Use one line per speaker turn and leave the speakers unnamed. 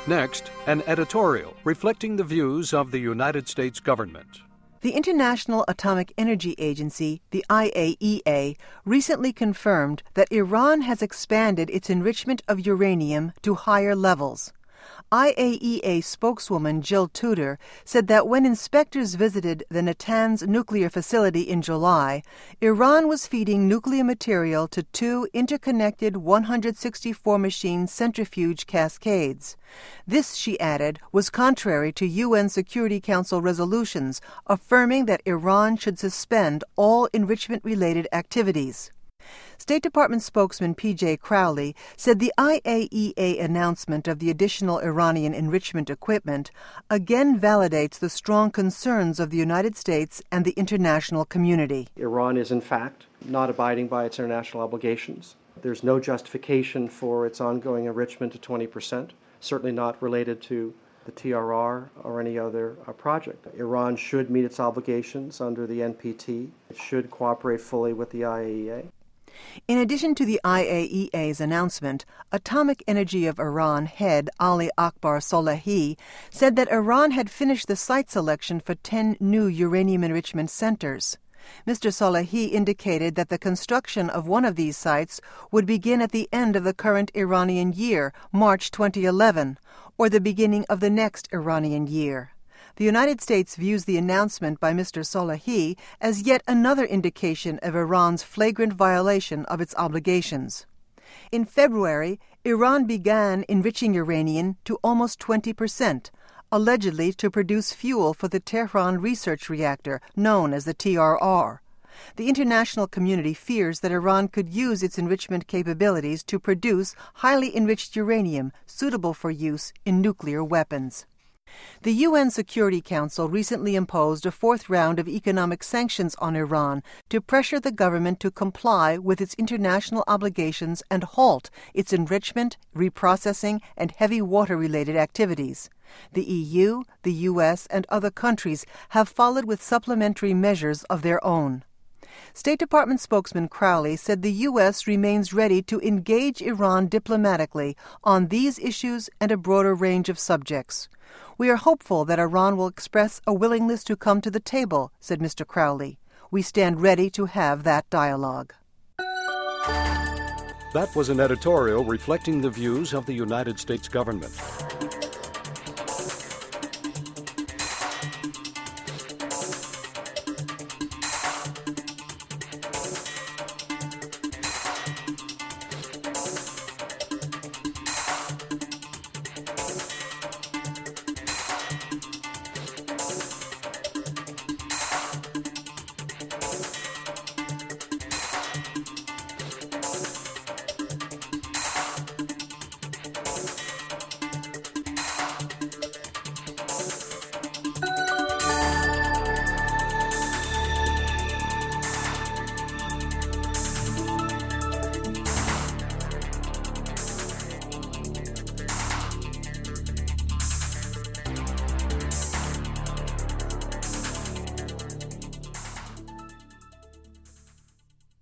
Next, an editorial reflecting the views of the United States government.
The International Atomic Energy Agency, the IAEA, recently confirmed that Iran has expanded its enrichment of uranium to higher levels. IAEA spokeswoman Jill Tudor said that when inspectors visited the Natanz nuclear facility in July, Iran was feeding nuclear material to two interconnected 164-machine centrifuge cascades. This, she added, was contrary to UN Security Council resolutions affirming that Iran should suspend all enrichment-related activities. State Department spokesman P.J. Crowley said the IAEA announcement of the additional Iranian enrichment equipment again validates the strong concerns of the United States and the international community.
Iran is, in fact, not abiding by its international obligations. There's no justification for its ongoing enrichment to 20%, certainly not related to the TRR or any other project. Iran should meet its obligations under the NPT. It should cooperate fully with the IAEA.
In addition to the IAEA's announcement, Atomic Energy of Iran head Ali Akbar Solahi said that Iran had finished the site selection for 10 new uranium enrichment centers. Mr. Solahi indicated that the construction of one of these sites would begin at the end of the current Iranian year, March 2011, or the beginning of the next Iranian year. The United States views the announcement by Mr. Solahi as yet another indication of Iran's flagrant violation of its obligations. In February, Iran began enriching uranium to almost 20%, allegedly to produce fuel for the Tehran research reactor, known as the TRR. The international community fears that Iran could use its enrichment capabilities to produce highly enriched uranium suitable for use in nuclear weapons. The UN Security Council recently imposed a fourth round of economic sanctions on Iran to pressure the government to comply with its international obligations and halt its enrichment, reprocessing, and heavy water-related activities. The EU, the US, and other countries have followed with supplementary measures of their own. State Department spokesman Crowley said the U.S. remains ready to engage Iran diplomatically on these issues and a broader range of subjects. We are hopeful that Iran will express a willingness to come to the table, said Mr. Crowley. We stand ready to have that dialogue.
That was an editorial reflecting the views of the United States government.